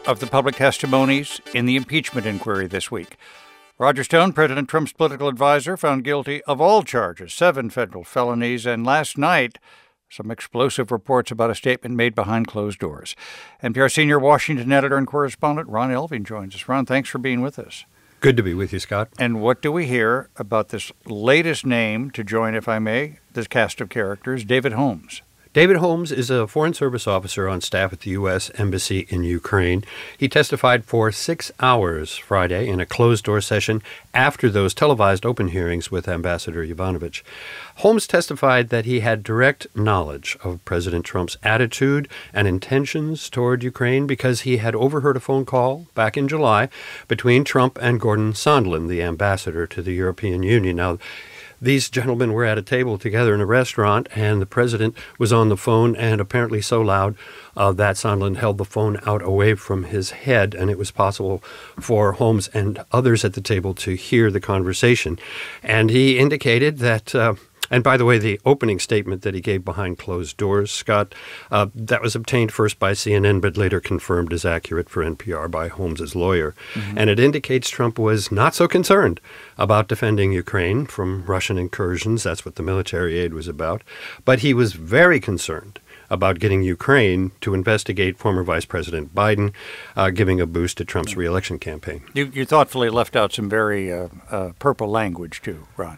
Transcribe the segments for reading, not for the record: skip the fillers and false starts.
of the public testimonies in the impeachment inquiry this week. Roger Stone, President Trump's political advisor, found guilty of all charges, 7 federal felonies, and last night, some explosive reports about a statement made behind closed doors. NPR senior Washington editor and correspondent Ron Elving joins us. Ron, thanks for being with us. Good to be with you, Scott. And what do we hear about this latest name to join, if I may, this cast of characters, David Holmes? David Holmes is a Foreign Service officer on staff at the U.S. Embassy in Ukraine. He testified for 6 hours Friday in a closed-door session after those televised open hearings with Ambassador Yovanovitch. Holmes testified that he had direct knowledge of President Trump's attitude and intentions toward Ukraine because he had overheard a phone call back in July between Trump and Gordon Sondland, the ambassador to the European Union. Now, these gentlemen were at a table together in a restaurant, and the president was on the phone, and apparently so loud that Sondland held the phone out away from his head, and it was possible for Holmes and others at the table to hear the conversation. And he indicated that and by the way, the opening statement that he gave behind closed doors, Scott, that was obtained first by CNN, but later confirmed as accurate for NPR by Holmes's lawyer. Mm-hmm. And it indicates Trump was not so concerned about defending Ukraine from Russian incursions. That's what the military aid was about. But he was very concerned about getting Ukraine to investigate former Vice President Biden, giving a boost to Trump's reelection campaign. You thoughtfully left out some very purple language, too, Ron.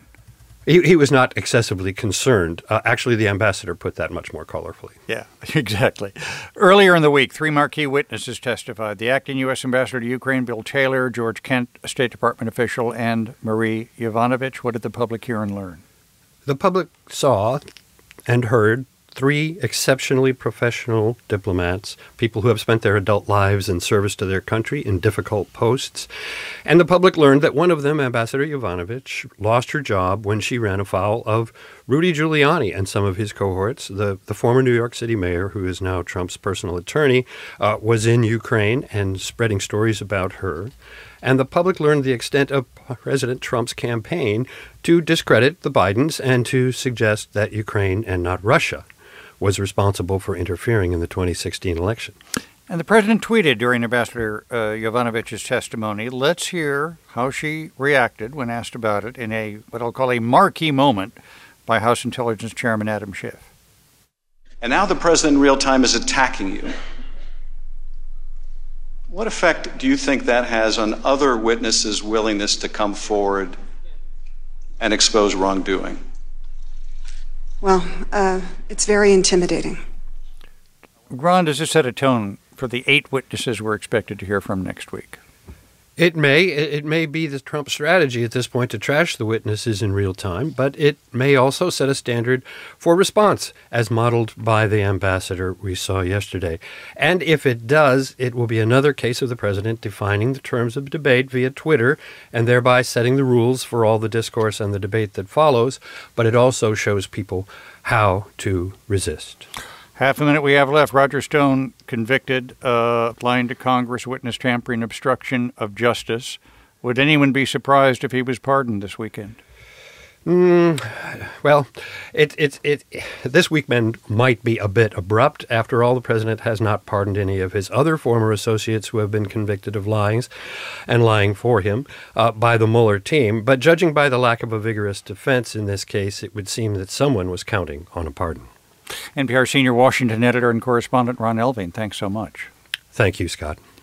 He was not excessively concerned. Actually, the ambassador put that much more colorfully. Yeah, exactly. Earlier in the week, 3 marquee witnesses testified. The acting U.S. ambassador to Ukraine, Bill Taylor, George Kent, a State Department official, and Marie Yovanovitch. What did the public hear and learn? The public saw and heard 3 exceptionally professional diplomats, people who have spent their adult lives in service to their country in difficult posts. And the public learned that one of them, Ambassador Yovanovitch, lost her job when she ran afoul of Rudy Giuliani and some of his cohorts. The former New York City mayor, who is now Trump's personal attorney, was in Ukraine and spreading stories about her. And the public learned the extent of President Trump's campaign to discredit the Bidens and to suggest that Ukraine and not Russia was responsible for interfering in the 2016 election. And the president tweeted during Ambassador Yovanovitch's testimony. Let's hear how she reacted when asked about it in a what I'll call a marquee moment by House Intelligence Chairman Adam Schiff. And now the president in real time is attacking you. What effect do you think that has on other witnesses' willingness to come forward and expose wrongdoing? Well, it's very intimidating. Ron, does this set a tone for the 8 witnesses we're expected to hear from next week? It may be the Trump strategy at this point to trash the witnesses in real time, but it may also set a standard for response, as modeled by the ambassador we saw yesterday. And if it does, it will be another case of the president defining the terms of debate via Twitter and thereby setting the rules for all the discourse and the debate that follows. But it also shows people how to resist. Half a minute we have left. Roger Stone convicted, lying to Congress, witness tampering, obstruction of justice. Would anyone be surprised if he was pardoned this weekend? Well, this weekend might be a bit abrupt. After all, the president has not pardoned any of his other former associates who have been convicted of lying for him by the Mueller team. But judging by the lack of a vigorous defense in this case, it would seem that someone was counting on a pardon. NPR senior Washington editor and correspondent Ron Elving, thanks so much. Thank you, Scott.